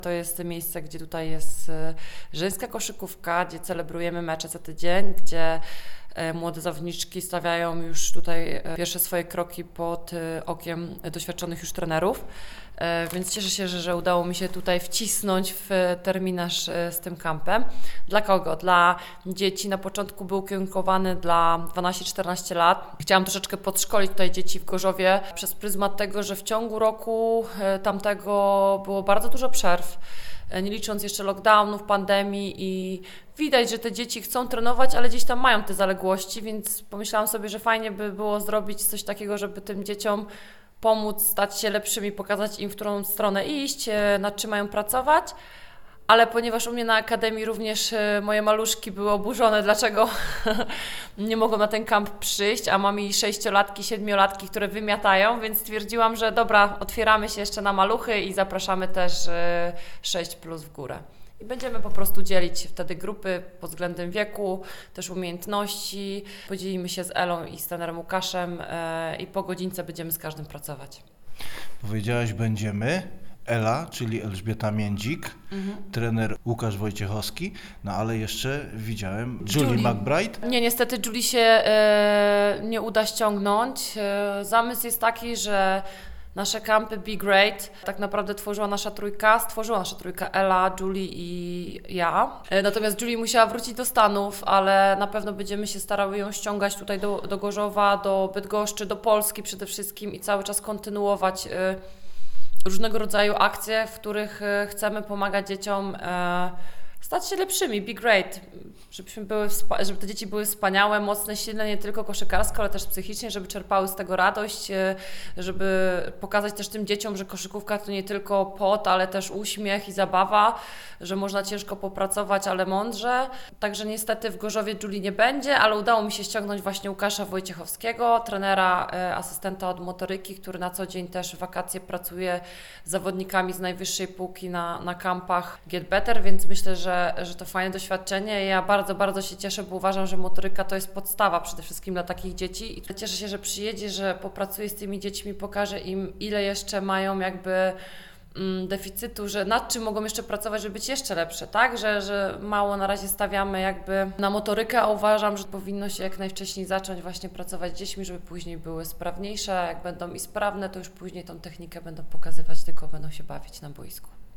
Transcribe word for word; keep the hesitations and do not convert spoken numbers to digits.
To jest miejsce, gdzie tutaj jest żeńska koszykówka, gdzie celebrujemy mecze co tydzień, gdzie młode zawodniczki stawiają już tutaj pierwsze swoje kroki pod okiem doświadczonych już trenerów. Więc cieszę się, że, że udało mi się tutaj wcisnąć w terminarz z tym kampem. Dla kogo? Dla dzieci. Na początku był ukierunkowany dla dwanaście czternaście lat. Chciałam troszeczkę podszkolić tutaj dzieci w Gorzowie przez pryzmat tego, że w ciągu roku tamtego było bardzo dużo przerw, nie licząc jeszcze lockdownów, pandemii i widać, że te dzieci chcą trenować, ale gdzieś tam mają te zaległości, więc pomyślałam sobie, że fajnie by było zrobić coś takiego, żeby tym dzieciom pomóc stać się lepszymi, pokazać im, w którą stronę iść, nad czym mają pracować. Ale ponieważ u mnie na akademii również moje maluszki były oburzone, dlaczego nie mogą na ten kamp przyjść, a mam i sześciolatki, siedmiolatki, które wymiatają, więc stwierdziłam, że dobra, otwieramy się jeszcze na maluchy i zapraszamy też sześć plus w górę. I będziemy po prostu dzielić wtedy grupy pod względem wieku, też umiejętności. Podzielimy się z Elą i z trenerem Łukaszem i po godzince będziemy z każdym pracować. Powiedziałaś będziemy. Ela, czyli Elżbieta Międzik, mhm. trener Łukasz Wojciechowski, no ale jeszcze widziałem Julie, Julie. McBride. Nie, niestety Julie się e, nie uda ściągnąć. E, zamysł jest taki, że nasze kampy Be Great tak naprawdę tworzyła nasza trójka, stworzyła nasza trójka Ela, Julie i ja. E, natomiast Julie musiała wrócić do Stanów, ale na pewno będziemy się starały ją ściągać tutaj do, do Gorzowa, do Bydgoszczy, do Polski przede wszystkim i cały czas kontynuować e, różnego rodzaju akcje, w których chcemy pomagać dzieciom e, stać się lepszymi, be great, żebyśmy były, żeby te dzieci były wspaniałe, mocne, silne, nie tylko koszykarsko, ale też psychicznie, żeby czerpały z tego radość, żeby pokazać też tym dzieciom, że koszykówka to nie tylko pot, ale też uśmiech i zabawa, że można ciężko popracować, ale mądrze. Także niestety w Gorzowie Julie nie będzie, ale udało mi się ściągnąć właśnie Łukasza Wojciechowskiego, trenera, asystenta od motoryki, który na co dzień też w wakacje pracuje z zawodnikami z najwyższej półki na, na kampach Get Better, więc myślę, że, że to fajne doświadczenie. Ja bardzo, bardzo się cieszę, bo uważam, że motoryka to jest podstawa przede wszystkim dla takich dzieci i cieszę się, że przyjedzie, że popracuje z tymi dziećmi, pokaże im, ile jeszcze mają jakby deficytu, że nad czym mogą jeszcze pracować, żeby być jeszcze lepsze, tak? Że, że mało na razie stawiamy jakby na motorykę, a uważam, że powinno się jak najwcześniej zacząć właśnie pracować z dziećmi, żeby później były sprawniejsze. Jak będą i sprawne, to już później tą technikę będą pokazywać, tylko będą się bawić na boisku.